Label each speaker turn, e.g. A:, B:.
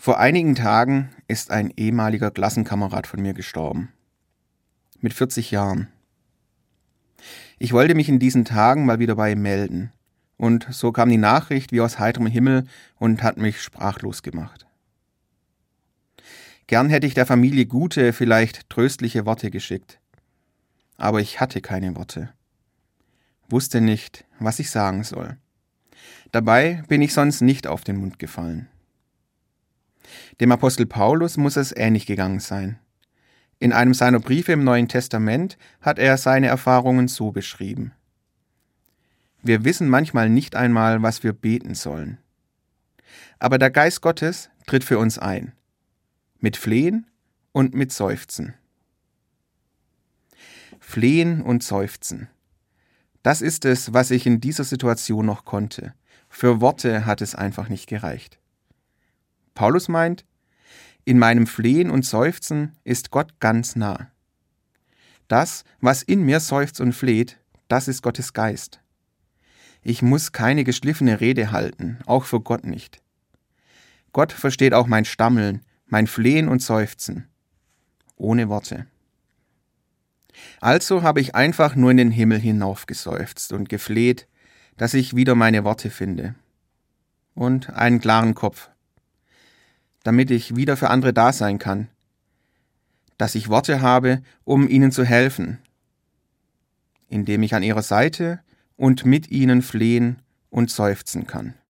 A: Vor einigen Tagen ist ein ehemaliger Klassenkamerad von mir gestorben. Mit 40 Jahren. Ich wollte mich in diesen Tagen mal wieder bei ihm melden. Und so kam die Nachricht wie aus heiterem Himmel und hat mich sprachlos gemacht. Gern hätte ich der Familie gute, vielleicht tröstliche Worte geschickt. Aber ich hatte keine Worte. Wusste nicht, was ich sagen soll. Dabei bin ich sonst nicht auf den Mund gefallen. Dem Apostel Paulus muss es ähnlich gegangen sein. In einem seiner Briefe im Neuen Testament hat er seine Erfahrungen so beschrieben. Wir wissen manchmal nicht einmal, was wir beten sollen. Aber der Geist Gottes tritt für uns ein. Mit Flehen und mit Seufzen. Flehen und Seufzen. Das ist es, was ich in dieser Situation noch konnte. Für Worte hat es einfach nicht gereicht. Paulus meint, in meinem Flehen und Seufzen ist Gott ganz nah. Das, was in mir seufzt und fleht, das ist Gottes Geist. Ich muss keine geschliffene Rede halten, auch für Gott nicht. Gott versteht auch mein Stammeln, mein Flehen und Seufzen. Ohne Worte. Also habe ich einfach nur in den Himmel hinaufgeseufzt und gefleht, dass ich wieder meine Worte finde. Und einen klaren Kopf. Damit ich wieder für andere da sein kann. Dass ich Worte habe, um ihnen zu helfen. Indem ich an ihrer Seite und mit ihnen flehen und seufzen kann.